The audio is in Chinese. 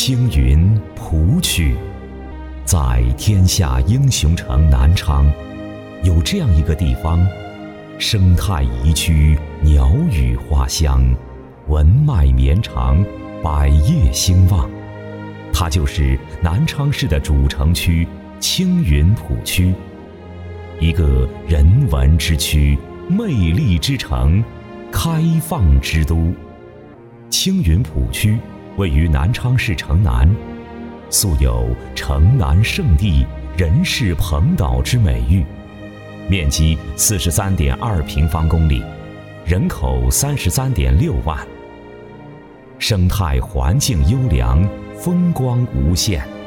青云浦区，在天下英雄城南昌，有这样一个地方，生态宜居，鸟语花香，文脉绵长，百业兴旺。它就是南昌市的主城区青云浦区，一个人文之区，魅力之城，开放之都。青云浦区位于南昌市城南，素有城南圣地、人世鹏岛之美誉，面积43.2平方公里，人口33.6万，生态环境优良，风光无限。